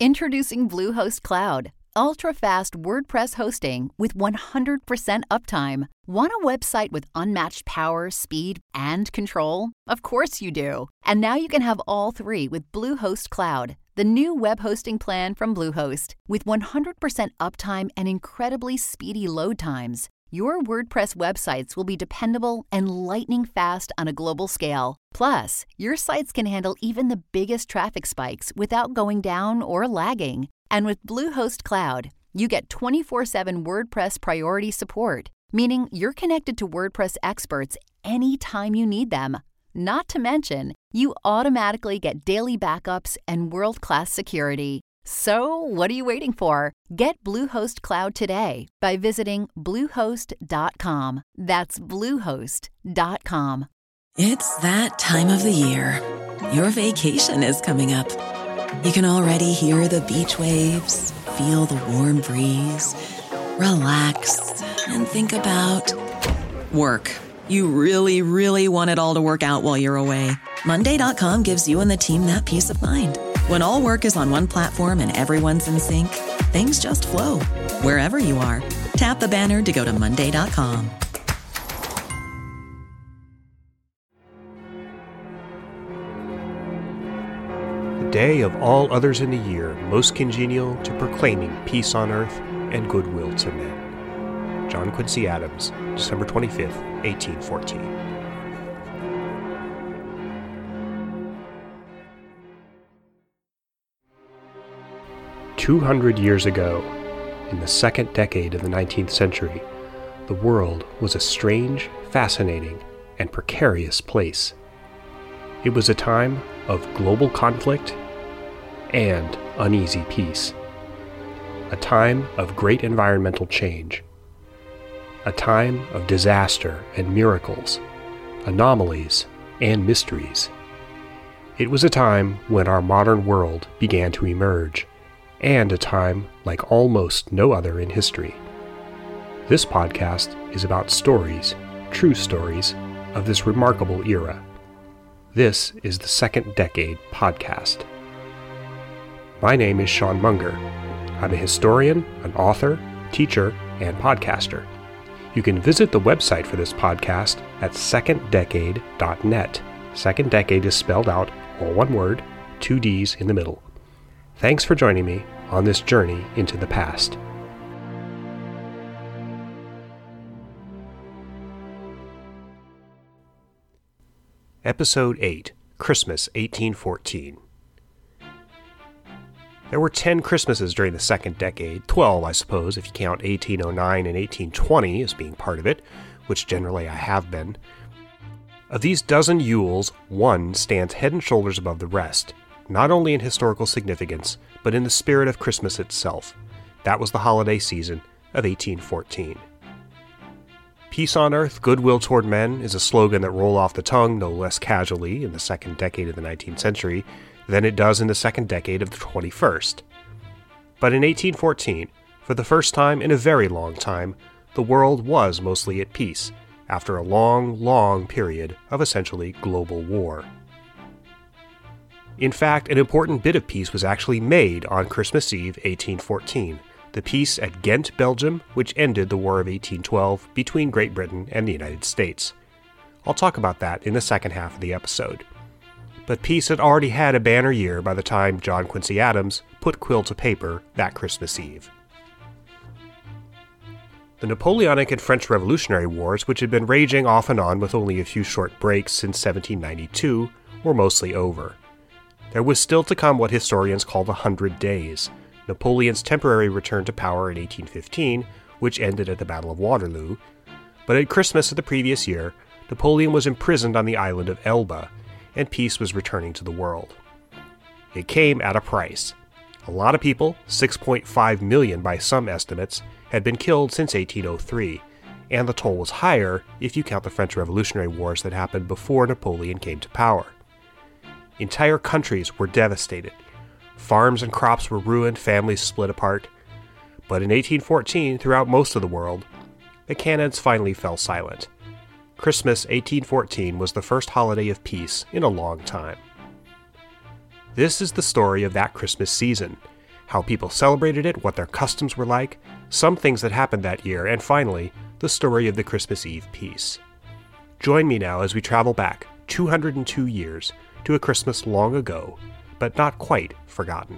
Introducing Bluehost Cloud, ultra-fast WordPress hosting with 100% uptime. Want a website with unmatched power, speed, and control? Of course you do. And now you can have all three with Bluehost Cloud, the new web hosting plan from Bluehost. With 100% uptime and incredibly speedy load times, your WordPress websites will be dependable and lightning fast on a global scale. Plus, your sites can handle even the biggest traffic spikes without going down or lagging. And with Bluehost Cloud, you get 24/7 WordPress priority support, meaning you're connected to WordPress experts anytime you need them. Not to mention, you automatically get daily backups and world-class security. So, what are you waiting for? Get Bluehost Cloud today by visiting Bluehost.com. That's Bluehost.com. It's that time of the year. Your vacation is coming up. You can already hear the beach waves, feel the warm breeze, relax, and think about work. You really, really want it all to work out while you're away. Monday.com gives you and the team that peace of mind. When all work is on one platform and everyone's in sync, things just flow. Wherever you are, tap the banner to go to Monday.com. The day of all others in the year most congenial to proclaiming peace on earth and goodwill to men. John Quincy Adams, December 25th, 1814. "200 years ago, in the second decade of the 19th century, the world was a strange, fascinating, and precarious place. It was a time of global conflict and uneasy peace. A time of great environmental change. A time of disaster and miracles, anomalies and mysteries. It was a time when our modern world began to emerge, and a time like almost no other in history. This podcast is about stories, true stories, of this remarkable era. This is the Second Decade Podcast. My name is Sean Munger. I'm a historian, an author, teacher, and podcaster. You can visit the website for this podcast at seconddecade.net. Second Decade is spelled out, all one word, 2 D's in the middle. Thanks for joining me on this journey into the past. Episode 8, Christmas 1814. There were 10 Christmases during the second decade, 12 I suppose if you count 1809 and 1820 as being part of it, which generally I have been. Of these dozen Yules, one stands head and shoulders above the rest, not only in historical significance, but in the spirit of Christmas itself. That was the holiday season of 1814. Peace on earth, goodwill toward men is a slogan that rolled off the tongue no less casually in the second decade of the 19th century than it does in the second decade of the 21st. But in 1814, for the first time in a very long time, the world was mostly at peace after a long, long period of essentially global war. In fact, an important bit of peace was actually made on Christmas Eve 1814, the peace at Ghent, Belgium, which ended the War of 1812 between Great Britain and the United States. I'll talk about that in the second half of the episode. But peace had already had a banner year by the time John Quincy Adams put quill to paper that Christmas Eve. The Napoleonic and French Revolutionary Wars, which had been raging off and on with only a few short breaks since 1792, were mostly over. There was still to come what historians call the 100 Days, Napoleon's temporary return to power in 1815, which ended at the Battle of Waterloo. But at Christmas of the previous year, Napoleon was imprisoned on the island of Elba, and peace was returning to the world. It came at a price. A lot of people, 6.5 million by some estimates, had been killed since 1803, and the toll was higher if you count the French Revolutionary Wars that happened before Napoleon came to power. Entire countries were devastated. Farms and crops were ruined, families split apart. But in 1814, throughout most of the world, the cannons finally fell silent. Christmas 1814 was the first holiday of peace in a long time. This is the story of that Christmas season, how people celebrated it, what their customs were like, some things that happened that year, and finally, the story of the Christmas Eve peace. Join me now as we travel back 202 years to a Christmas long ago, but not quite forgotten.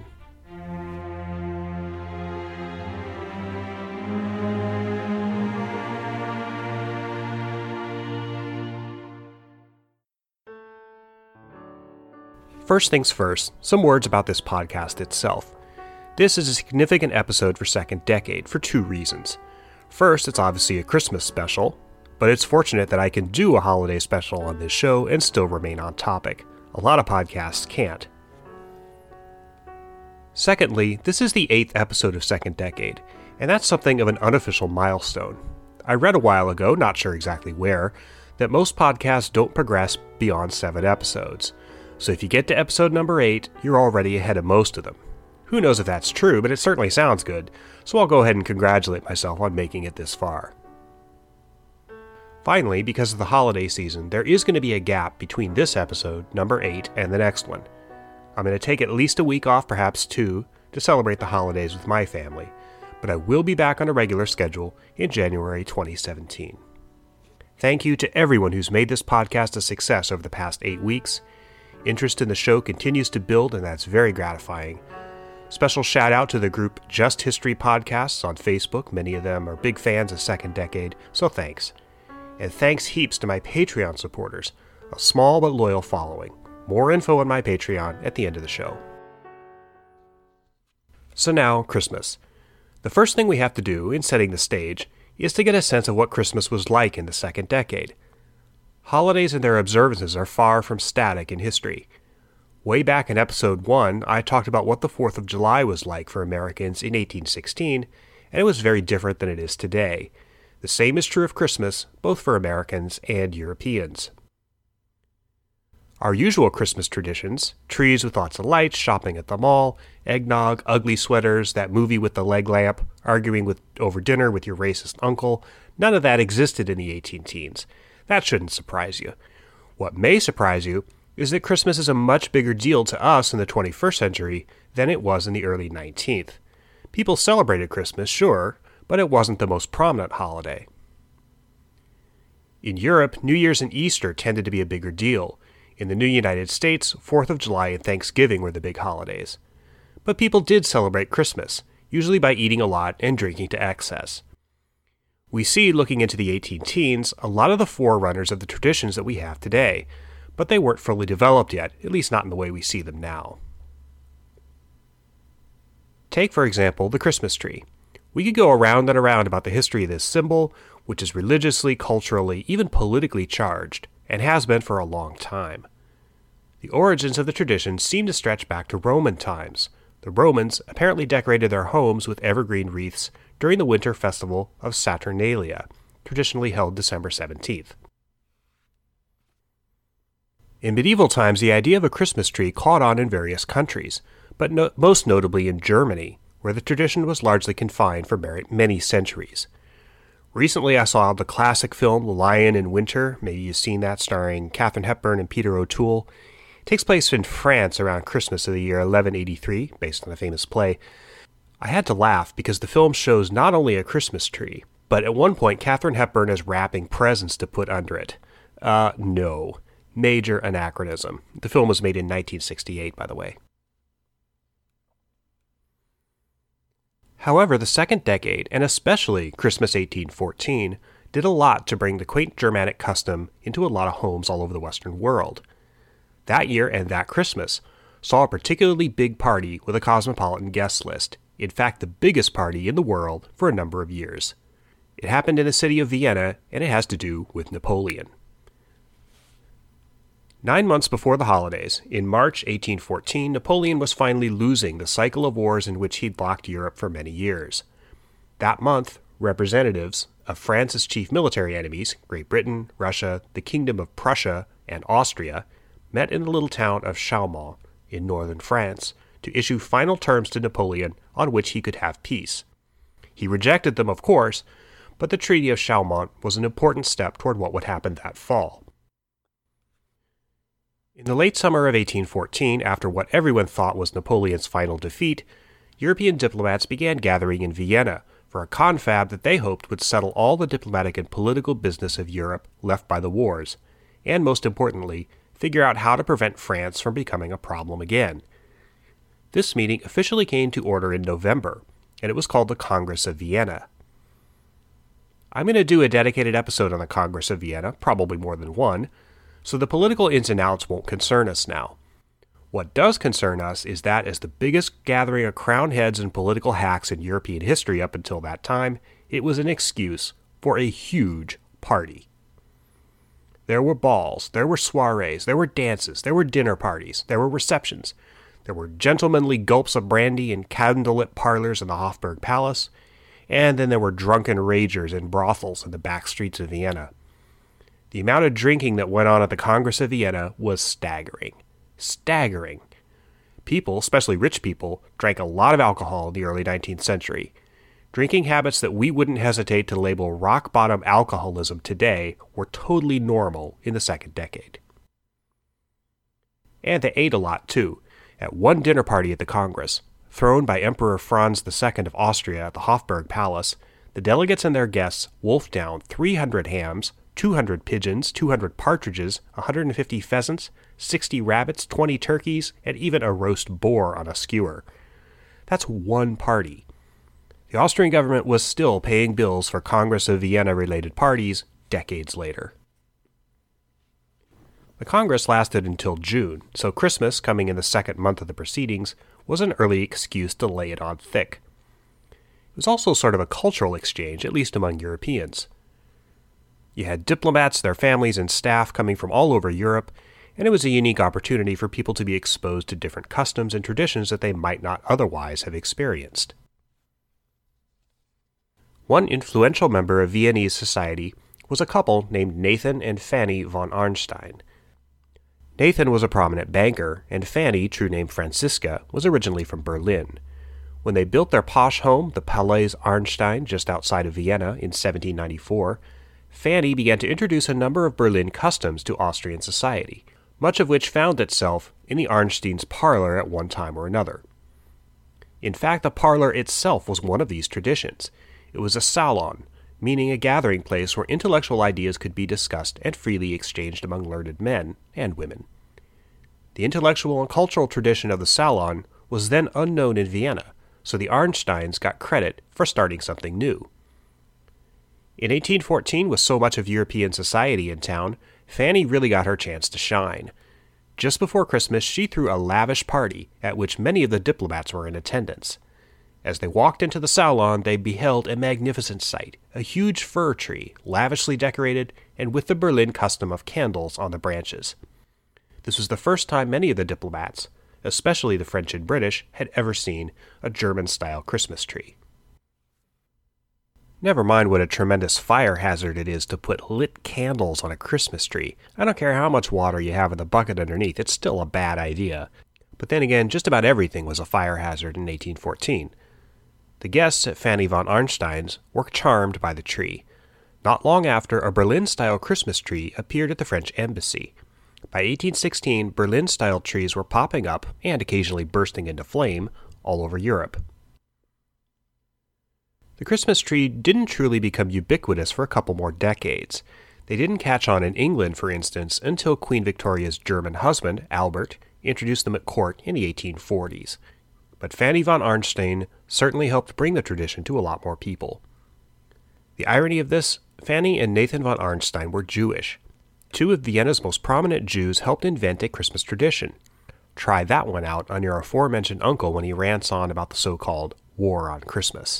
First things first, some words about this podcast itself. This is a significant episode for Second Decade for two reasons. First, it's obviously a Christmas special, but it's fortunate that I can do a holiday special on this show and still remain on topic. A lot of podcasts can't. Secondly, this is the 8th episode of Second Decade, and that's something of an unofficial milestone. I read a while ago, not sure exactly where, that most podcasts don't progress beyond 7 episodes. So if you get to episode number 8, you're already ahead of most of them. Who knows if that's true, but it certainly sounds good, so I'll go ahead and congratulate myself on making it this far. Finally, because of the holiday season, there is going to be a gap between this episode, number 8, and the next one. I'm going to take at least a week off, perhaps 2, to celebrate the holidays with my family, but I will be back on a regular schedule in January 2017. Thank you to everyone who's made this podcast a success over the past 8 weeks. Interest in the show continues to build, and that's very gratifying. Special shout out to the group Just History Podcasts on Facebook. Many of them are big fans of Second Decade, so thanks. And thanks heaps to my Patreon supporters, a small but loyal following. More info on my Patreon at the end of the show. So now, Christmas. The first thing we have to do in setting the stage is to get a sense of what Christmas was like in the Second Decade. Holidays and their observances are far from static in history. Way back in episode 1, I talked about what the 4th of July was like for Americans in 1816, and it was very different than it is today. The same is true of Christmas, both for Americans and Europeans. Our usual Christmas traditions, trees with lots of lights, shopping at the mall, eggnog, ugly sweaters, that movie with the leg lamp, arguing over dinner with your racist uncle, none of that existed in the 18-teens. That shouldn't surprise you. What may surprise you is that Christmas is a much bigger deal to us in the 21st century than it was in the early 19th. People celebrated Christmas, sure, but it wasn't the most prominent holiday. In Europe, New Year's and Easter tended to be a bigger deal. In the new United States, 4th of July and Thanksgiving were the big holidays. But people did celebrate Christmas, usually by eating a lot and drinking to excess. We see, looking into the 18-teens, a lot of the forerunners of the traditions that we have today, but they weren't fully developed yet, at least not in the way we see them now. Take, for example, the Christmas tree. We could go around and around about the history of this symbol, which is religiously, culturally, even politically charged, and has been for a long time. The origins of the tradition seem to stretch back to Roman times. The Romans apparently decorated their homes with evergreen wreaths during the winter festival of Saturnalia, traditionally held December 17th. In medieval times, the idea of a Christmas tree caught on in various countries, but most notably in Germany, where the tradition was largely confined for many centuries. Recently, I saw the classic film The Lion in Winter. Maybe you've seen that, starring Katharine Hepburn and Peter O'Toole. It takes place in France around Christmas of the year 1183, based on a famous play. I had to laugh because the film shows not only a Christmas tree, but at one point Katharine Hepburn is wrapping presents to put under it. No. Major anachronism. The film was made in 1968, by the way. However, the Second Decade, and especially Christmas 1814, did a lot to bring the quaint Germanic custom into a lot of homes all over the Western world. That year and that Christmas saw a particularly big party with a cosmopolitan guest list, in fact the biggest party in the world for a number of years. It happened in the city of Vienna, and it has to do with Napoleon. 9 months before the holidays, in March 1814, Napoleon was finally losing the cycle of wars in which he'd blocked Europe for many years. That month, representatives of France's chief military enemies, Great Britain, Russia, the Kingdom of Prussia, and Austria, met in the little town of Chaumont in northern France to issue final terms to Napoleon on which he could have peace. He rejected them, of course, but the Treaty of Chaumont was an important step toward what would happen that fall. In the late summer of 1814, after what everyone thought was Napoleon's final defeat, European diplomats began gathering in Vienna for a confab that they hoped would settle all the diplomatic and political business of Europe left by the wars, and most importantly, figure out how to prevent France from becoming a problem again. This meeting officially came to order in November, and it was called the Congress of Vienna. I'm going to do a dedicated episode on the Congress of Vienna, probably more than one, so the political ins and outs won't concern us now. What does concern us is that as the biggest gathering of crowned heads and political hacks in European history up until that time, it was an excuse for a huge party. There were balls, there were soirees, there were dances, there were dinner parties, there were receptions, there were gentlemanly gulps of brandy in candlelit parlors in the Hofburg Palace, and then there were drunken ragers in brothels in the back streets of Vienna. The amount of drinking that went on at the Congress of Vienna was staggering. Staggering. People, especially rich people, drank a lot of alcohol in the early 19th century. Drinking habits that we wouldn't hesitate to label rock-bottom alcoholism today were totally normal in the second decade. And they ate a lot, too. At one dinner party at the Congress, thrown by Emperor Franz II of Austria at the Hofburg Palace, the delegates and their guests wolfed down 300 hams, 200 pigeons, 200 partridges, 150 pheasants, 60 rabbits, 20 turkeys, and even a roast boar on a skewer. That's one party. The Austrian government was still paying bills for Congress of Vienna-related parties decades later. The Congress lasted until June, so Christmas, coming in the second month of the proceedings, was an early excuse to lay it on thick. It was also sort of a cultural exchange, at least among Europeans. You had diplomats, their families, and staff coming from all over Europe, and it was a unique opportunity for people to be exposed to different customs and traditions that they might not otherwise have experienced. One influential member of Viennese society was a couple named Nathan and Fanny von Arnstein. Nathan was a prominent banker, and Fanny, true name Franziska, was originally from Berlin. When they built their posh home, the Palais Arnstein, just outside of Vienna in 1794, Fanny began to introduce a number of Berlin customs to Austrian society, much of which found itself in the Arnstein's parlor at one time or another. In fact, the parlor itself was one of these traditions. It was a salon, meaning a gathering place where intellectual ideas could be discussed and freely exchanged among learned men and women. The intellectual and cultural tradition of the salon was then unknown in Vienna, so the Arnsteins got credit for starting something new. In 1814, with so much of European society in town, Fanny really got her chance to shine. Just before Christmas, she threw a lavish party at which many of the diplomats were in attendance. As they walked into the salon, they beheld a magnificent sight, a huge fir tree, lavishly decorated and with the Berlin custom of candles on the branches. This was the first time many of the diplomats, especially the French and British, had ever seen a German-style Christmas tree. Never mind what a tremendous fire hazard it is to put lit candles on a Christmas tree. I don't care how much water you have in the bucket underneath, it's still a bad idea. But then again, just about everything was a fire hazard in 1814. The guests at Fanny von Arnstein's were charmed by the tree. Not long after, a Berlin-style Christmas tree appeared at the French embassy. By 1816, Berlin-style trees were popping up and occasionally bursting into flame all over Europe. The Christmas tree didn't truly become ubiquitous for a couple more decades. They didn't catch on in England, for instance, until Queen Victoria's German husband, Albert, introduced them at court in the 1840s. But Fanny von Arnstein certainly helped bring the tradition to a lot more people. The irony of this, Fanny and Nathan von Arnstein were Jewish. Two of Vienna's most prominent Jews helped invent a Christmas tradition. Try that one out on your aforementioned uncle when he rants on about the so-called War on Christmas.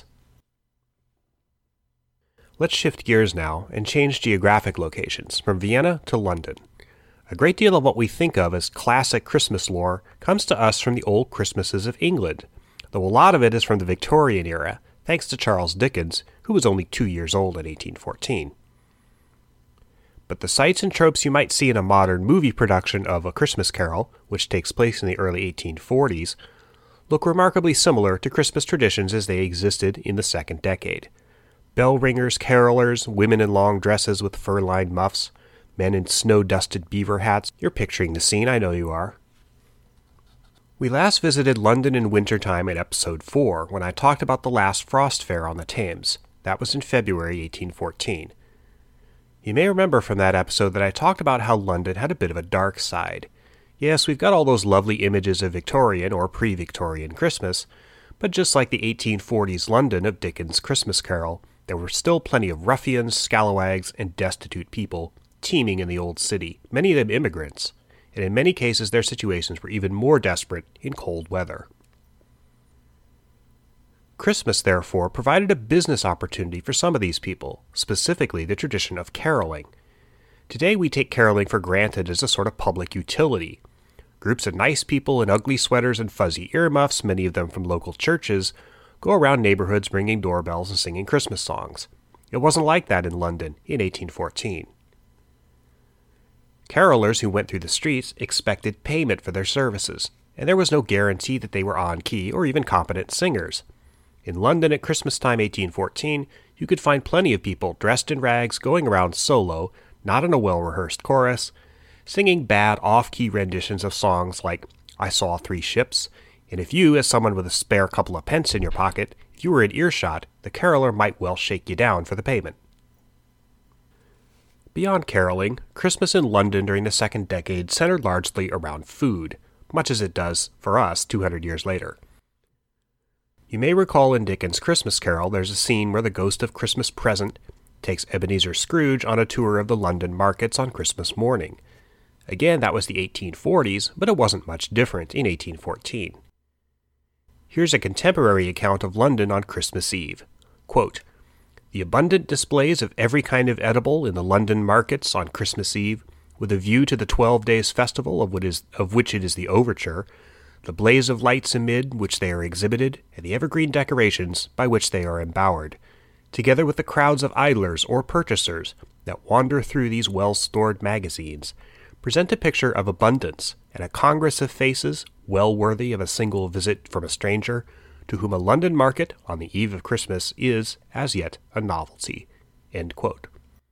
Let's shift gears now and change geographic locations from Vienna to London. A great deal of what we think of as classic Christmas lore comes to us from the old Christmases of England, though a lot of it is from the Victorian era, thanks to Charles Dickens, who was only 2 years old in 1814. But the sights and tropes you might see in a modern movie production of A Christmas Carol, which takes place in the early 1840s, look remarkably similar to Christmas traditions as they existed in the second decade. Bell ringers, carolers, women in long dresses with fur-lined muffs, men in snow-dusted beaver hats. You're picturing the scene, I know you are. We last visited London in wintertime in episode 4 when I talked about the last frost fair on the Thames. That was in February 1814. You may remember from that episode that I talked about how London had a bit of a dark side. Yes, we've got all those lovely images of Victorian or pre-Victorian Christmas, but just like the 1840s London of Dickens' Christmas Carol, there were still plenty of ruffians, scalawags, and destitute people teeming in the old city, many of them immigrants, and in many cases their situations were even more desperate in cold weather. Christmas, therefore, provided a business opportunity for some of these people, specifically the tradition of caroling. Today we take caroling for granted as a sort of public utility. Groups of nice people in ugly sweaters and fuzzy earmuffs, many of them from local churches, go around neighborhoods ringing doorbells and singing Christmas songs. It wasn't like that in London in 1814. Carolers who went through the streets expected payment for their services, and there was no guarantee that they were on-key or even competent singers. In London at Christmas time 1814, you could find plenty of people dressed in rags going around solo, not in a well-rehearsed chorus, singing bad off-key renditions of songs like I Saw 3 Ships, and if you, as someone with a spare couple of pence in your pocket, if you were in earshot, the caroler might well shake you down for the payment. Beyond caroling, Christmas in London during the second decade centered largely around food, much as it does for us 200 years later. You may recall in Dickens' Christmas Carol there's a scene where the ghost of Christmas Present takes Ebenezer Scrooge on a tour of the London markets on Christmas morning. Again, that was the 1840s, but it wasn't much different in 1814. Here's a contemporary account of London on Christmas Eve. Quote, "The abundant displays of every kind of edible in the London markets on Christmas Eve, with a view to the 12 days festival of which it is the overture, the blaze of lights amid which they are exhibited, and the evergreen decorations by which they are embowered, together with the crowds of idlers or purchasers that wander through these well-stored magazines, present a picture of abundance and a congress of faces well worthy of a single visit from a stranger, to whom a London market on the eve of Christmas is, as yet, a novelty." End quote.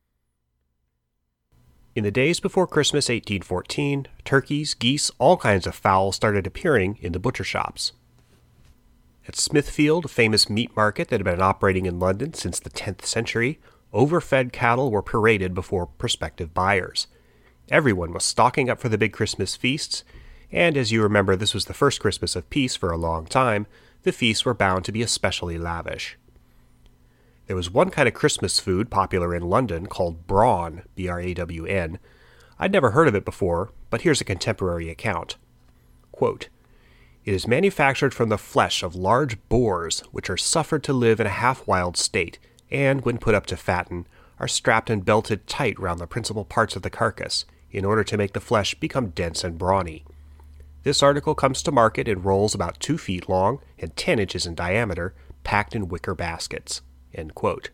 In the days before Christmas 1814, turkeys, geese, all kinds of fowl started appearing in the butcher shops. At Smithfield, a famous meat market that had been operating in London since the 10th century, overfed cattle were paraded before prospective buyers. Everyone was stocking up for the big Christmas feasts, and as you remember this was the first Christmas of peace for a long time, the feasts were bound to be especially lavish. There was one kind of Christmas food popular in London called brawn, B-R-A-W-N. I'd never heard of it before, but here's a contemporary account. Quote, "It is manufactured from the flesh of large boars, which are suffered to live in a half-wild state, and, when put up to fatten, are strapped and belted tight round the principal parts of the carcass, in order to make the flesh become dense and brawny. This article comes to market in rolls about 2 feet long and 10 inches in diameter, packed in wicker baskets." End quote.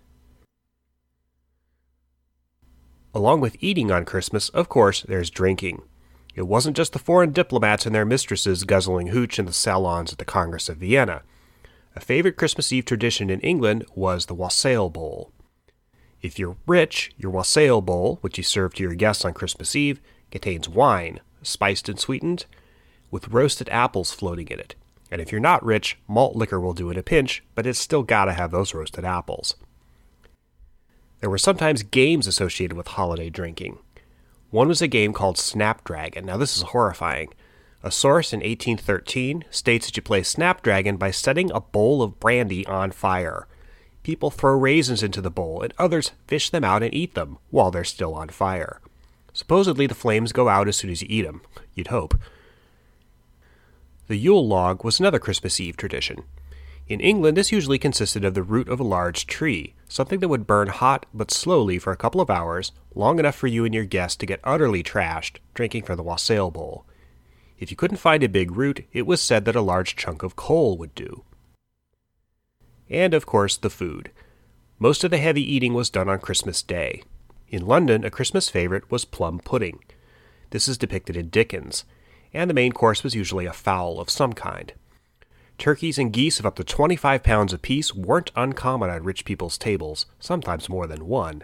Along with eating on Christmas, of course, there's drinking. It wasn't just the foreign diplomats and their mistresses guzzling hooch in the salons at the Congress of Vienna. A favorite Christmas Eve tradition in England was the wassail bowl. If you're rich, your wassail bowl, which you serve to your guests on Christmas Eve, contains wine, spiced and sweetened, with roasted apples floating in it. And if you're not rich, malt liquor will do in a pinch, but it's still gotta have those roasted apples. There were sometimes games associated with holiday drinking. One was a game called Snapdragon. Now this is horrifying. A source in 1813 states that you play Snapdragon by setting a bowl of brandy on fire. People throw raisins into the bowl, and others fish them out and eat them while they're still on fire. Supposedly the flames go out as soon as you eat them. You'd hope. The Yule log was another Christmas Eve tradition. In England, this usually consisted of the root of a large tree, something that would burn hot but slowly for a couple of hours, long enough for you and your guests to get utterly trashed, drinking from the wassail bowl. If you couldn't find a big root, it was said that a large chunk of coal would do. And, of course, the food. Most of the heavy eating was done on Christmas Day. In London, a Christmas favorite was plum pudding. This is depicted in Dickens, and the main course was usually a fowl of some kind. Turkeys and geese of up to 25 pounds apiece weren't uncommon on rich people's tables, sometimes more than one.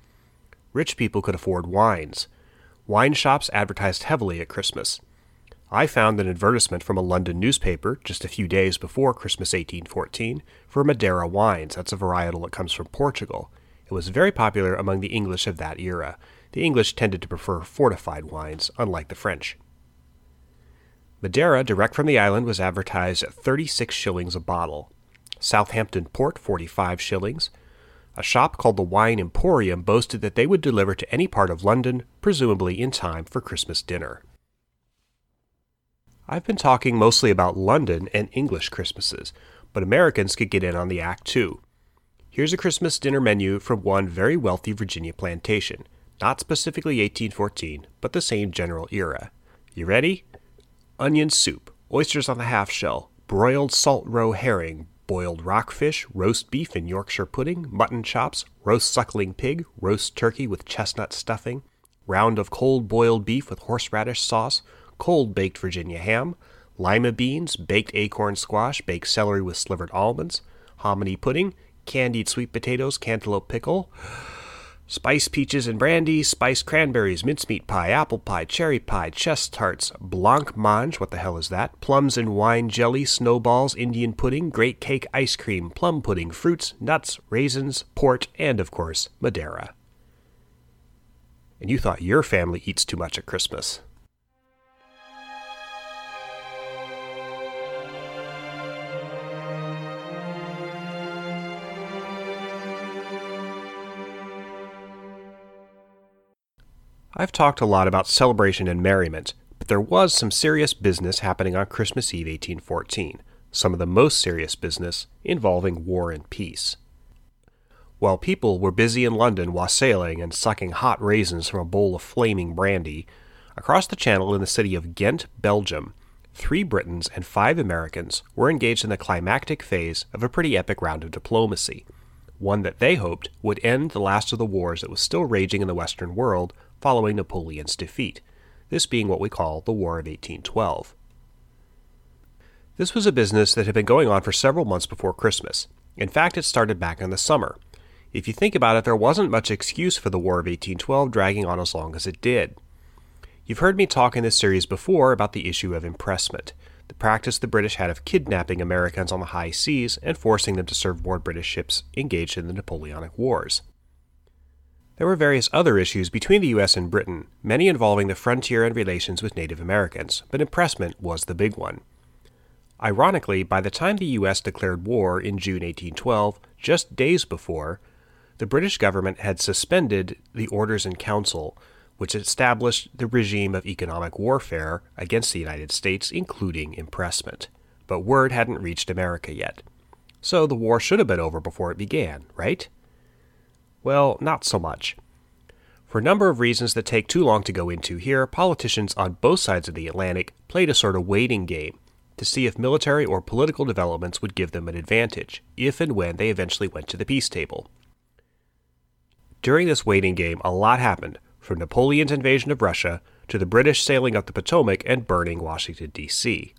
Rich people could afford wines. Wine shops advertised heavily at Christmas. I found an advertisement from a London newspaper just a few days before Christmas 1814 for Madeira wines. That's a varietal that comes from Portugal. It was very popular among the English of that era. The English tended to prefer fortified wines, unlike the French. Madeira, direct from the island, was advertised at 36 shillings a bottle. Southampton Port, 45 shillings. A shop called the Wine Emporium boasted that they would deliver to any part of London, presumably in time for Christmas dinner. I've been talking mostly about London and English Christmases, but Americans could get in on the act too. Here's a Christmas dinner menu from one very wealthy Virginia plantation, not specifically 1814, but the same general era. You ready? Onion soup, oysters on the half shell, broiled salt roe herring, boiled rockfish, roast beef and Yorkshire pudding, mutton chops, roast suckling pig, roast turkey with chestnut stuffing, round of cold boiled beef with horseradish sauce, cold baked Virginia ham, lima beans, baked acorn squash, baked celery with slivered almonds, hominy pudding, candied sweet potatoes, cantaloupe pickle, spiced peaches and brandy, spiced cranberries, mincemeat pie, apple pie, cherry pie, chess tarts, blancmange, what the hell is that? Plums and wine jelly, snowballs, Indian pudding, great cake ice cream, plum pudding, fruits, nuts, raisins, port, and of course, Madeira. And you thought your family eats too much at Christmas. I've talked a lot about celebration and merriment, but there was some serious business happening on Christmas Eve 1814, some of the most serious business involving war and peace. While people were busy in London wassailing and sucking hot raisins from a bowl of flaming brandy, across the channel in the city of Ghent, Belgium, 3 Britons and 5 Americans were engaged in the climactic phase of a pretty epic round of diplomacy, one that they hoped would end the last of the wars that was still raging in the Western world following Napoleon's defeat, this being what we call the War of 1812. This was a business that had been going on for several months before Christmas. In fact, it started back in the summer. If you think about it, there wasn't much excuse for the War of 1812 dragging on as long as it did. You've heard me talk in this series before about the issue of impressment, the practice the British had of kidnapping Americans on the high seas and forcing them to serve aboard British ships engaged in the Napoleonic Wars. There were various other issues between the U.S. and Britain, many involving the frontier and relations with Native Americans, but impressment was the big one. Ironically, by the time the U.S. declared war in June 1812, just days before, the British government had suspended the Orders in Council, which established the regime of economic warfare against the United States, including impressment. But word hadn't reached America yet. So the war should have been over before it began, right? Well, not so much. For a number of reasons that take too long to go into here, politicians on both sides of the Atlantic played a sort of waiting game to see if military or political developments would give them an advantage, if and when they eventually went to the peace table. During this waiting game, a lot happened, from Napoleon's invasion of Russia to the British sailing up the Potomac and burning Washington, D.C.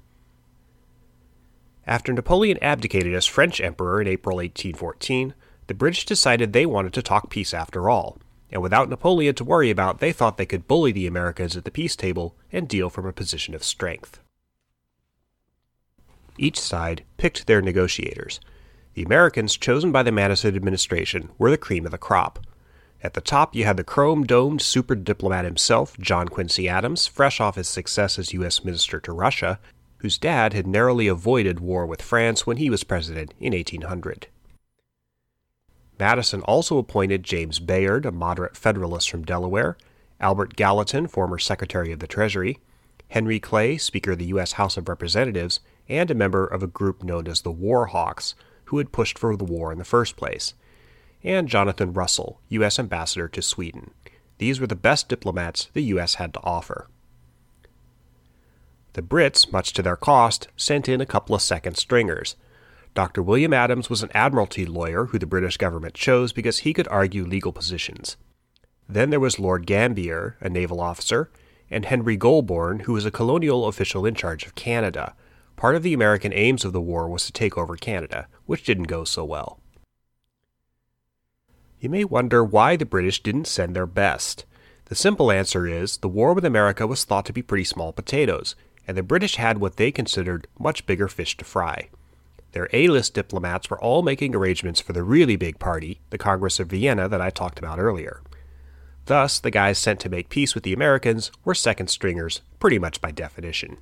After Napoleon abdicated as French emperor in April 1814, the British decided they wanted to talk peace after all, and without Napoleon to worry about, they thought they could bully the Americans at the peace table and deal from a position of strength. Each side picked their negotiators. The Americans chosen by the Madison administration were the cream of the crop. At the top, you had the chrome-domed super diplomat himself, John Quincy Adams, fresh off his success as U.S. Minister to Russia, whose dad had narrowly avoided war with France when he was president in 1800. Madison also appointed James Bayard, a moderate Federalist from Delaware, Albert Gallatin, former Secretary of the Treasury, Henry Clay, Speaker of the U.S. House of Representatives, and a member of a group known as the War Hawks, who had pushed for the war in the first place, and Jonathan Russell, U.S. Ambassador to Sweden. These were the best diplomats the U.S. had to offer. The Brits, much to their cost, sent in a couple of second stringers. Dr. William Adams was an admiralty lawyer who the British government chose because he could argue legal positions. Then there was Lord Gambier, a naval officer, and Henry Goulburn, who was a colonial official in charge of Canada. Part of the American aims of the war was to take over Canada, which didn't go so well. You may wonder why the British didn't send their best. The simple answer is the war with America was thought to be pretty small potatoes, and the British had what they considered much bigger fish to fry. Their A-list diplomats were all making arrangements for the really big party, the Congress of Vienna that I talked about earlier. Thus, the guys sent to make peace with the Americans were second stringers, pretty much by definition.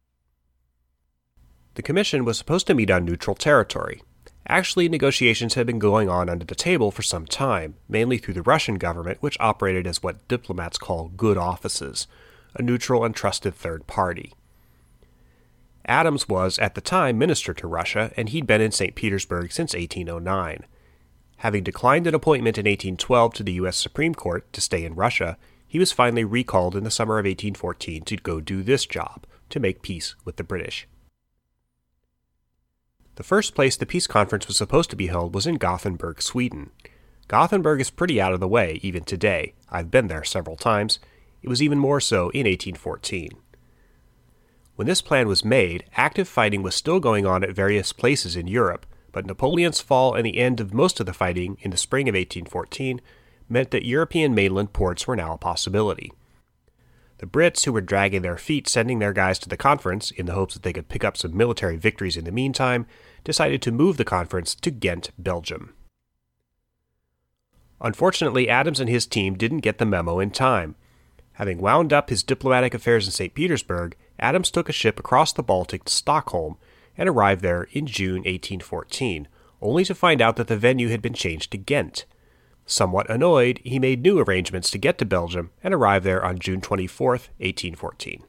The commission was supposed to meet on neutral territory. Actually, negotiations had been going on under the table for some time, mainly through the Russian government, which operated as what diplomats call good offices, a neutral and trusted third party. Adams was, at the time, minister to Russia, and he'd been in St. Petersburg since 1809. Having declined an appointment in 1812 to the U.S. Supreme Court to stay in Russia, he was finally recalled in the summer of 1814 to go do this job, to make peace with the British. The first place the peace conference was supposed to be held was in Gothenburg, Sweden. Gothenburg is pretty out of the way, even today. I've been there several times. It was even more so in 1814. When this plan was made, active fighting was still going on at various places in Europe, but Napoleon's fall and the end of most of the fighting in the spring of 1814 meant that European mainland ports were now a possibility. The Brits, who were dragging their feet sending their guys to the conference in the hopes that they could pick up some military victories in the meantime, decided to move the conference to Ghent, Belgium. Unfortunately, Adams and his team didn't get the memo in time. Having wound up his diplomatic affairs in St. Petersburg, Adams took a ship across the Baltic to Stockholm and arrived there in June 1814, only to find out that the venue had been changed to Ghent. Somewhat annoyed, he made new arrangements to get to Belgium and arrived there on June 24, 1814.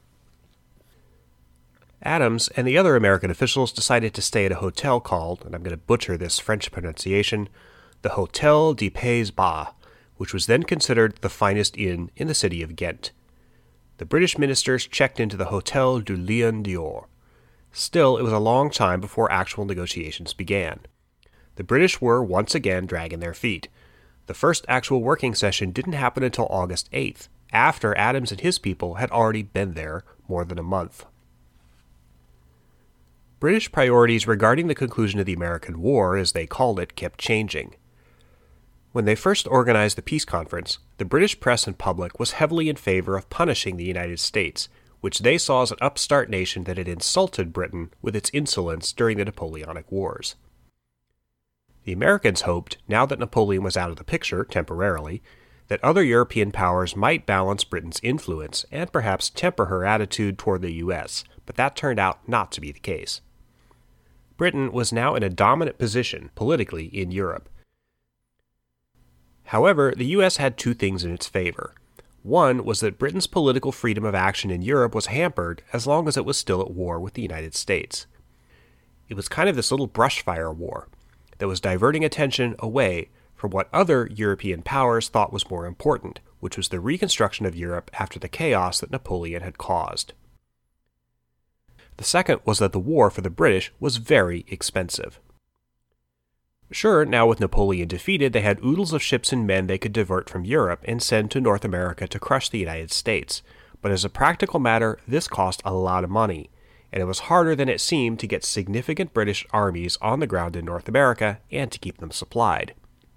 Adams and the other American officials decided to stay at a hotel called, and I'm going to butcher this French pronunciation, the Hôtel des Pays-Bas, which was then considered the finest inn in the city of Ghent. The British ministers checked into the Hôtel du Lion d'Or. Still, it was a long time before actual negotiations began. The British were once again dragging their feet. The first actual working session didn't happen until August 8th, after Adams and his people had already been there more than a month. British priorities regarding the conclusion of the American War, as they called it, kept changing. When they first organized the peace conference, the British press and public was heavily in favor of punishing the United States, which they saw as an upstart nation that had insulted Britain with its insolence during the Napoleonic Wars. The Americans hoped, now that Napoleon was out of the picture temporarily, that other European powers might balance Britain's influence and perhaps temper her attitude toward the U.S., but that turned out not to be the case. Britain was now in a dominant position politically in Europe. However, the U.S. had two things in its favor. One was that Britain's political freedom of action in Europe was hampered as long as it was still at war with the United States. It was kind of this little brushfire war that was diverting attention away from what other European powers thought was more important, which was the reconstruction of Europe after the chaos that Napoleon had caused. The second was that the war for the British was very expensive. Sure, now with Napoleon defeated, they had oodles of ships and men they could divert from Europe and send to North America to crush the United States, but as a practical matter, this cost a lot of money, and it was harder than it seemed to get significant British armies on the ground in North America and to keep them supplied.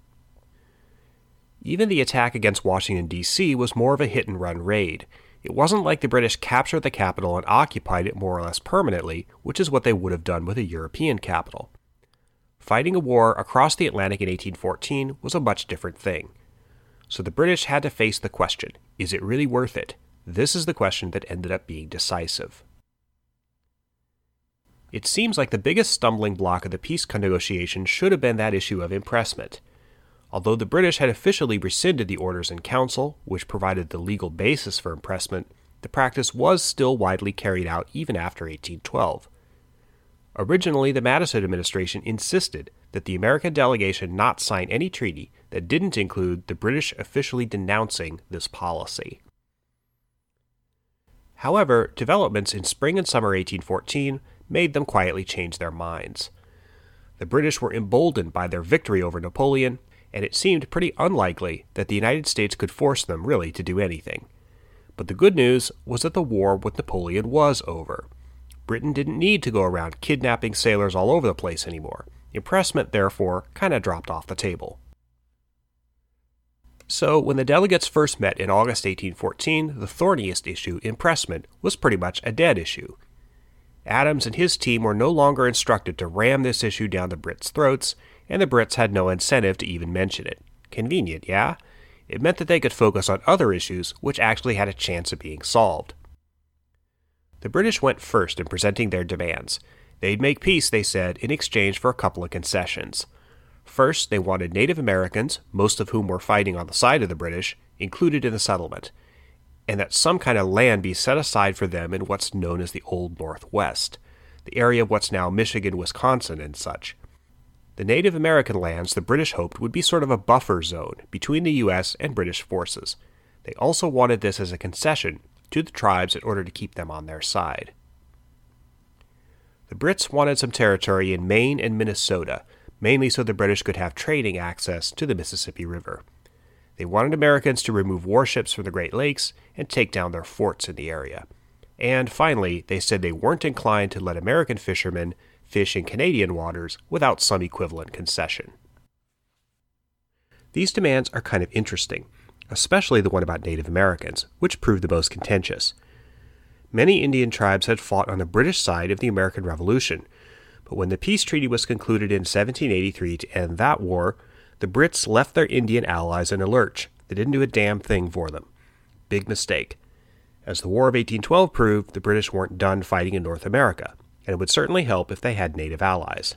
Even the attack against Washington, D.C. was more of a hit-and-run raid. It wasn't like the British captured the capital and occupied it more or less permanently, which is what they would have done with a European capital. Fighting a war across the Atlantic in 1814 was a much different thing. So the British had to face the question, is it really worth it? This is the question that ended up being decisive. It seems like the biggest stumbling block of the peace negotiations should have been that issue of impressment. Although the British had officially rescinded the Orders in Council, which provided the legal basis for impressment, the practice was still widely carried out even after 1812. Originally, the Madison administration insisted that the American delegation not sign any treaty that didn't include the British officially denouncing this policy. However, developments in spring and summer 1814 made them quietly change their minds. The British were emboldened by their victory over Napoleon, and it seemed pretty unlikely that the United States could force them really to do anything. But the good news was that the war with Napoleon was over. Britain didn't need to go around kidnapping sailors all over the place anymore. Impressment, therefore, kind of dropped off the table. So, when the delegates first met in August 1814, the thorniest issue, impressment, was pretty much a dead issue. Adams and his team were no longer instructed to ram this issue down the Brits' throats, and the Brits had no incentive to even mention it. Convenient, yeah? It meant that they could focus on other issues which actually had a chance of being solved. The British went first in presenting their demands. They'd make peace, they said, in exchange for a couple of concessions. First, they wanted Native Americans, most of whom were fighting on the side of the British, included in the settlement, and that some kind of land be set aside for them in what's known as the Old Northwest, the area of what's now Michigan, Wisconsin, and such. The Native American lands the British hoped would be sort of a buffer zone between the U.S. and British forces. They also wanted this as a concession to the tribes in order to keep them on their side. The Brits wanted some territory in Maine and Minnesota, mainly so the British could have trading access to the Mississippi River. They wanted Americans to remove warships from the Great Lakes and take down their forts in the area. And finally, they said they weren't inclined to let American fishermen fish in Canadian waters without some equivalent concession. These demands are kind of interesting, especially the one about Native Americans, which proved the most contentious. Many Indian tribes had fought on the British side of the American Revolution, but when the peace treaty was concluded in 1783 to end that war, the Brits left their Indian allies in a lurch. They didn't do a damn thing for them. Big mistake. As the War of 1812 proved, the British weren't done fighting in North America, and it would certainly help if they had native allies.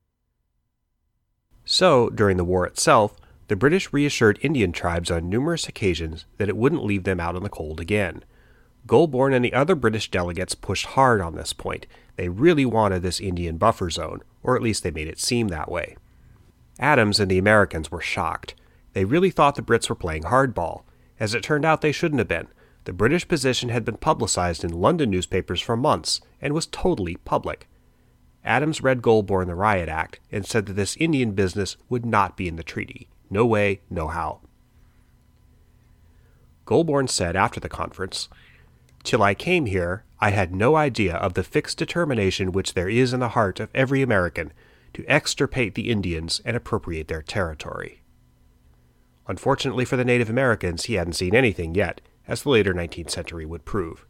So, during the war itself, the British reassured Indian tribes on numerous occasions that it wouldn't leave them out in the cold again. Goulburn and the other British delegates pushed hard on this point. They really wanted this Indian buffer zone, or at least they made it seem that way. Adams and the Americans were shocked. They really thought the Brits were playing hardball. As it turned out, they shouldn't have been. The British position had been publicized in London newspapers for months and was totally public. Adams read Goulburn the Riot Act and said that this Indian business would not be in the treaty. No way, no how. Goulburn said after the conference, "Till I came here, I had no idea of the fixed determination which there is in the heart of every American to extirpate the Indians and appropriate their territory." Unfortunately for the Native Americans, he hadn't seen anything yet, as the later 19th century would prove.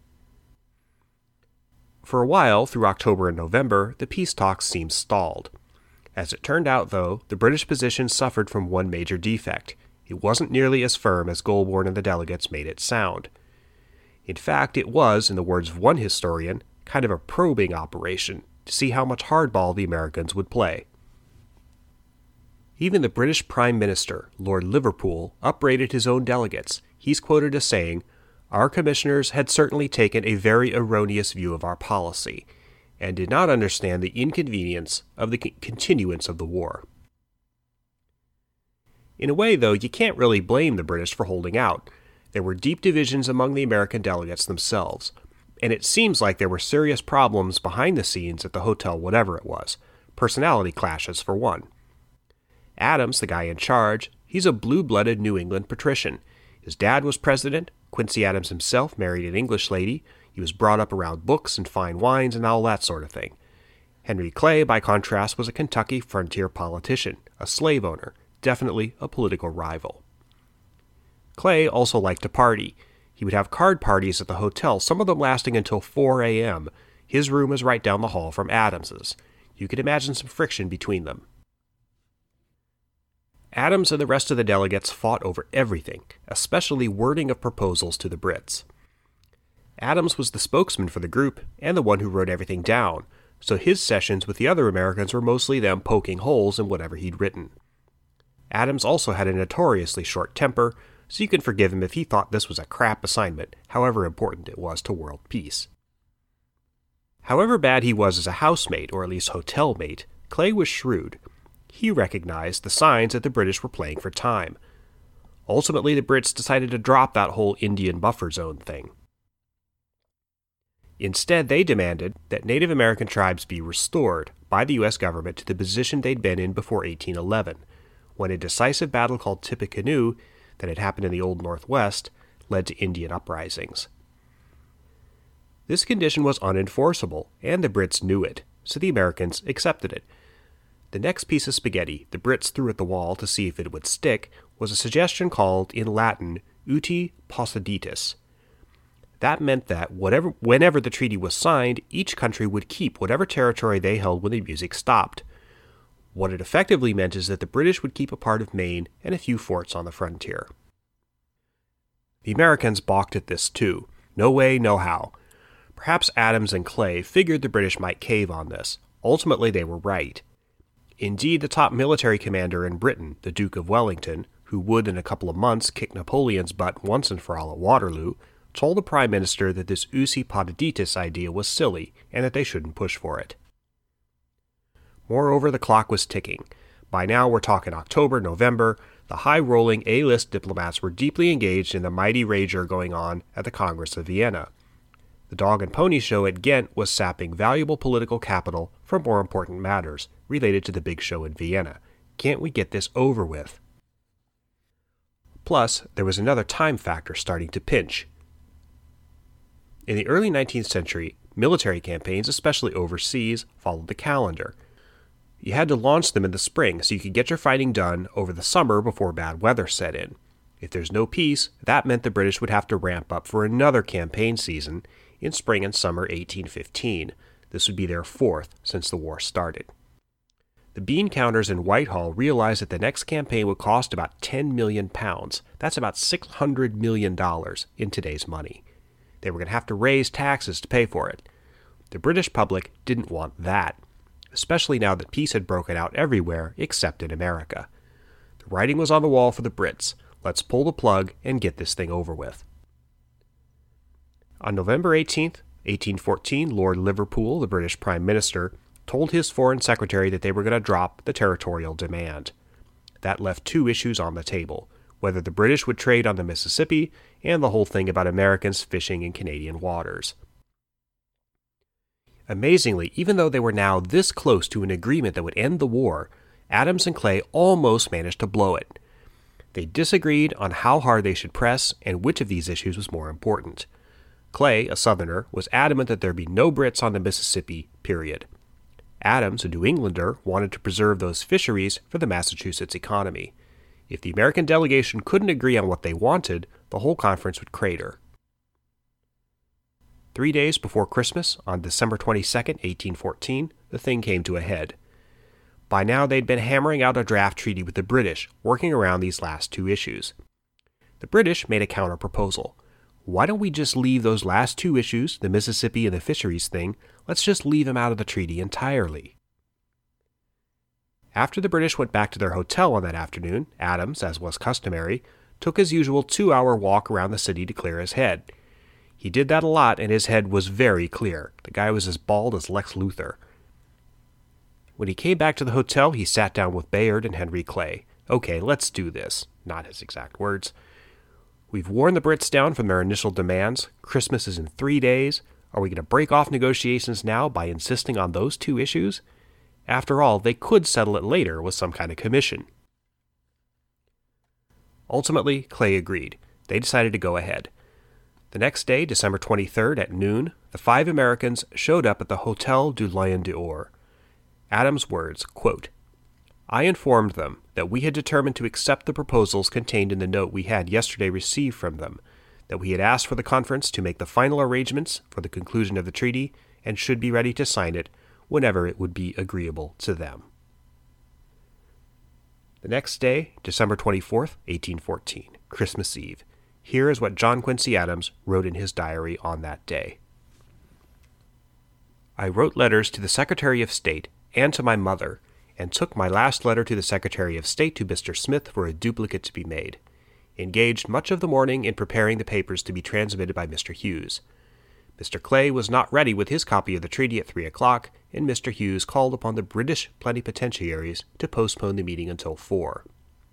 For a while, through October and November, the peace talks seemed stalled. As it turned out, though, the British position suffered from one major defect. It wasn't nearly as firm as Goulburn and the delegates made it sound. In fact, it was, in the words of one historian, kind of a probing operation to see how much hardball the Americans would play. Even the British Prime Minister, Lord Liverpool, upbraided his own delegates. He's quoted as saying, "Our commissioners had certainly taken a very erroneous view of our policy, and did not understand the inconvenience of the continuance of the war." In a way, though, you can't really blame the British for holding out. There were deep divisions among the American delegates themselves, and it seems like there were serious problems behind the scenes at the hotel whatever it was. Personality clashes, for one. Adams, the guy in charge, he's a blue-blooded New England patrician. His dad was president. Quincy Adams himself married an English lady. He was brought up around books and fine wines and all that sort of thing. Henry Clay, by contrast, was a Kentucky frontier politician, a slave owner, definitely a political rival. Clay also liked to party. He would have card parties at the hotel, some of them lasting until 4 a.m. His room was right down the hall from Adams's. You could imagine some friction between them. Adams and the rest of the delegates fought over everything, especially wording of proposals to the Brits. Adams was the spokesman for the group and the one who wrote everything down, so his sessions with the other Americans were mostly them poking holes in whatever he'd written. Adams also had a notoriously short temper, so you can forgive him if he thought this was a crap assignment, however important it was to world peace. However bad he was as a housemate, or at least hotel mate, Clay was shrewd. He recognized the signs that the British were playing for time. Ultimately, the Brits decided to drop that whole Indian buffer zone thing. Instead, they demanded that Native American tribes be restored by the U.S. government to the position they'd been in before 1811, when a decisive battle called Tippecanoe, that had happened in the Old Northwest, led to Indian uprisings. This condition was unenforceable, and the Brits knew it, so the Americans accepted it. The next piece of spaghetti the Brits threw at the wall to see if it would stick was a suggestion called, in Latin, uti possidetis. That meant that whenever the treaty was signed, each country would keep whatever territory they held when the music stopped. What it effectively meant is that the British would keep a part of Maine and a few forts on the frontier. The Americans balked at this too. No way, no how. Perhaps Adams and Clay figured the British might cave on this. Ultimately, they were right. Indeed, the top military commander in Britain, the Duke of Wellington, who would in a couple of months kick Napoleon's butt once and for all at Waterloo, told the Prime Minister that this usi possidetis idea was silly and that they shouldn't push for it. Moreover, the clock was ticking. By now we're talking October, November. The high-rolling A-list diplomats were deeply engaged in the mighty rager going on at the Congress of Vienna. The dog and pony show at Ghent was sapping valuable political capital for more important matters related to the big show in Vienna. Can't we get this over with? Plus, there was another time factor starting to pinch. In the early 19th century, military campaigns, especially overseas, followed the calendar. You had to launch them in the spring so you could get your fighting done over the summer before bad weather set in. If there's no peace, that meant the British would have to ramp up for another campaign season in spring and summer 1815. This would be their fourth since the war started. The bean counters in Whitehall realized that the next campaign would cost about £10 million. That's about $600 million in today's money. They were going to have to raise taxes to pay for it. The British public didn't want that, especially now that peace had broken out everywhere except in America. The writing was on the wall for the Brits. Let's pull the plug and get this thing over with. On November 18th, 1814, Lord Liverpool, the British Prime Minister, told his Foreign Secretary that they were going to drop the territorial demand. That left two issues on the table: whether the British would trade on the Mississippi and the whole thing about Americans fishing in Canadian waters. Amazingly, even though they were now this close to an agreement that would end the war, Adams and Clay almost managed to blow it. They disagreed on how hard they should press and which of these issues was more important. Clay, a Southerner, was adamant that there be no Brits on the Mississippi, period. Adams, a New Englander, wanted to preserve those fisheries for the Massachusetts economy. If the American delegation couldn't agree on what they wanted, the whole conference would crater. 3 days before Christmas, on December 22, 1814, the thing came to a head. By now they'd been hammering out a draft treaty with the British, working around these last two issues. The British made a counter-proposal. Why don't we just leave those last two issues, the Mississippi and the fisheries thing, let's just leave them out of the treaty entirely. After the British went back to their hotel on that afternoon, Adams, as was customary, took his usual 2-hour walk around the city to clear his head. He did that a lot, and his head was very clear. The guy was as bald as Lex Luthor. When he came back to the hotel, he sat down with Bayard and Henry Clay. Okay, let's do this. Not his exact words. We've worn the Brits down from their initial demands. Christmas is in 3 days. Are we going to break off negotiations now by insisting on those two issues? After all, they could settle it later with some kind of commission. Ultimately, Clay agreed. They decided to go ahead. The next day, December 23rd at noon, the 5 Americans showed up at the Hotel du Lion d'Or. Adams' words, quote, "I informed them that we had determined to accept the proposals contained in the note we had yesterday received from them, that we had asked for the conference to make the final arrangements for the conclusion of the treaty, and should be ready to sign it whenever it would be agreeable to them." The next day, December 24th, 1814, Christmas Eve. Here is what John Quincy Adams wrote in his diary on that day. I wrote letters to the Secretary of State and to my mother, and took my last letter to the Secretary of State to Mr. Smith for a duplicate to be made. Engaged much of the morning in preparing the papers to be transmitted by Mr. Hughes. Mr. Clay was not ready with his copy of the treaty at 3 o'clock, and Mr. Hughes called upon the British plenipotentiaries to postpone the meeting until 4.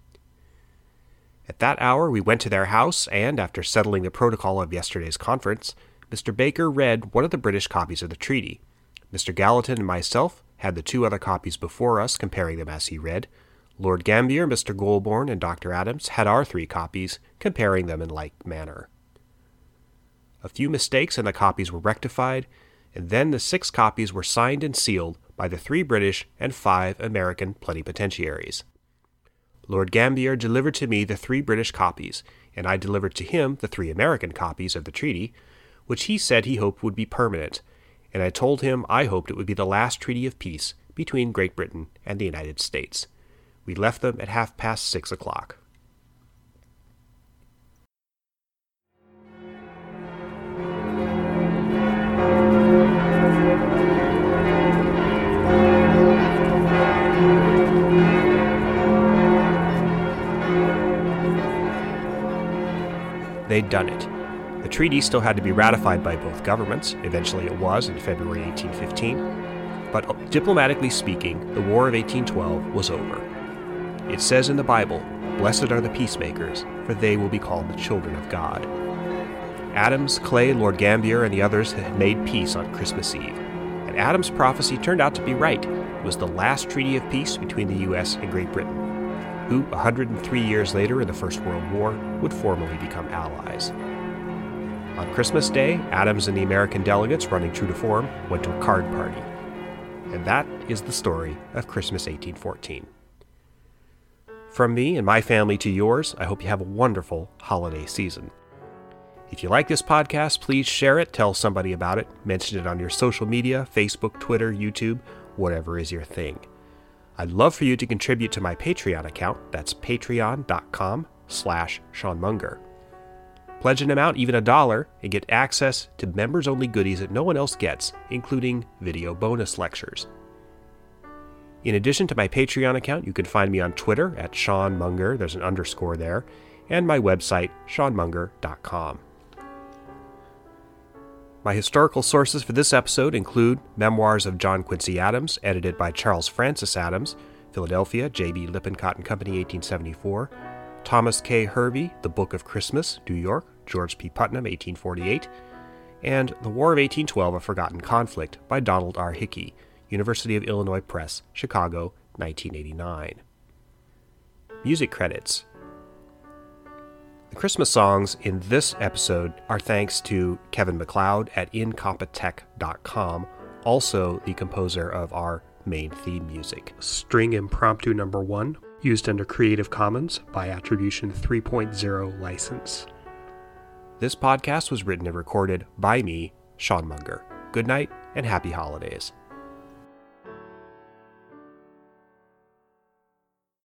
At that hour we went to their house, and, after settling the protocol of yesterday's conference, Mr. Baker read one of the British copies of the treaty. Mr. Gallatin and myself had the 2 other copies before us, comparing them as he read. Lord Gambier, Mr. Goulburn, and Dr. Adams had our 3 copies, comparing them in like manner. A few mistakes in the copies were rectified, and then the 6 copies were signed and sealed by the 3 British and 5 American plenipotentiaries. Lord Gambier delivered to me the 3 British copies, and I delivered to him the 3 American copies of the treaty, which he said he hoped would be permanent, and I told him I hoped it would be the last treaty of peace between Great Britain and the United States. We left them at 6:30. They'd done it. The treaty still had to be ratified by both governments. Eventually it was in February 1815. But diplomatically speaking, the War of 1812 was over. It says in the Bible, "Blessed are the peacemakers, for they will be called the children of God." Adams, Clay, Lord Gambier, and the others had made peace on Christmas Eve. And Adams' prophecy turned out to be right. It was the last treaty of peace between the U.S. and Great Britain, who 103 years later in the First World War would formally become allies. On Christmas Day, Adams and the American delegates, running true to form, went to a card party. And that is the story of Christmas 1814. From me and my family to yours, I hope you have a wonderful holiday season. If you like this podcast, please share it, tell somebody about it, mention it on your social media, Facebook, Twitter, YouTube, whatever is your thing. I'd love for you to contribute to my Patreon account. That's patreon.com/Sean Munger. Pledge an amount, even $1, and get access to members-only goodies that no one else gets, including video bonus lectures. In addition to my Patreon account, you can find me on Twitter at Sean Munger, there's an underscore there, and my website, seanmunger.com. My historical sources for this episode include Memoirs of John Quincy Adams, edited by Charles Francis Adams, Philadelphia, J.B. Lippincott and Company, 1874, Thomas K. Hervey, The Book of Christmas, New York, George P. Putnam, 1848, and The War of 1812, A Forgotten Conflict by Donald R. Hickey, University of Illinois Press, Chicago, 1989. Music credits. The Christmas songs in this episode are thanks to Kevin MacLeod at incompetech.com, also the composer of our main theme music. String Impromptu No. 1, used under Creative Commons by Attribution 3.0 license. This podcast was written and recorded by me, Sean Munger. Good night and happy holidays.